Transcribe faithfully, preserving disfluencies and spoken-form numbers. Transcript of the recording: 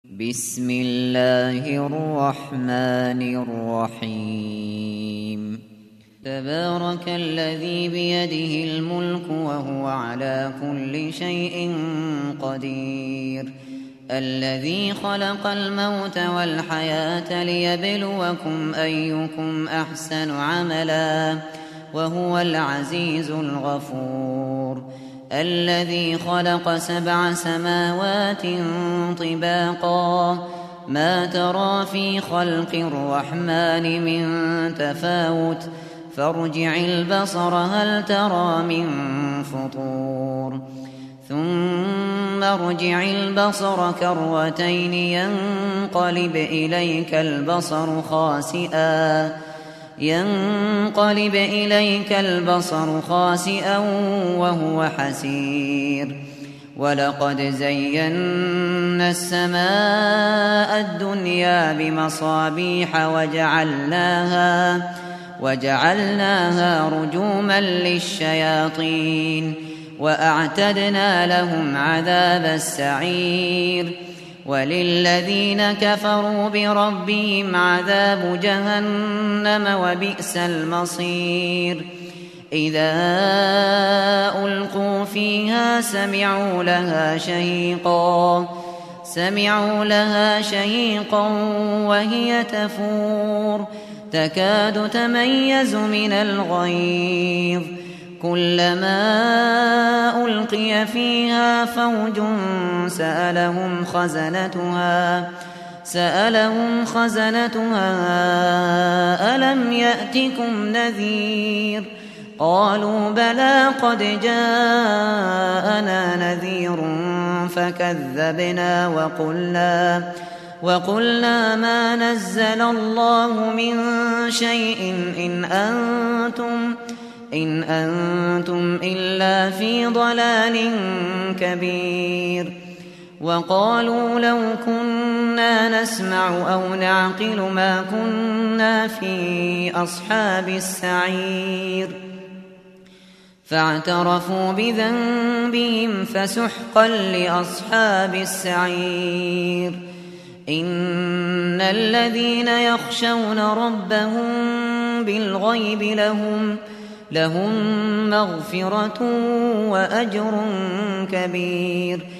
بسم الله الرحمن الرحيم تبارك الذي بيده الملك وهو على كل شيء قدير الذي خلق الموت والحياة ليبلوكم أيكم أحسن عملا وهو العزيز الغفور الذي خلق سبع سماوات طباقا ما ترى في خلق الرحمن من تفاوت فارجع البصر هل ترى من فطور ثم ارجع البصر كرتين ينقلب إليك البصر خاسئا ينقلب إليك البصر خاسئا وهو حسير ولقد زينا السماء الدنيا بمصابيح وجعلناها وجعلناها رجوما للشياطين وأعتدنا لهم عذاب السعير وللذين كفروا بربهم عذاب جهنم وبئس المصير إذا ألقوا فيها سمعوا لها شهيقا سمعوا لها شهيقا وهي تفور تكاد تميز من الغيظ كلما ألقي فيها فوج سألهم خزنتها سألهم خزنتها ألم يأتكم نذير قالوا بلى قد جاءنا نذير فكذبنا وقلنا وقلنا ما نزل الله من شيء إن أنتم إن أنتم إلا في ضلال كبير وقالوا لو كنا نسمع أو نعقل ما كنا في أصحاب السعير فاعترفوا بذنبهم فسحقا لأصحاب السعير إن الذين يخشون ربهم بالغيب لهم لهم مغفرة وأجر كبير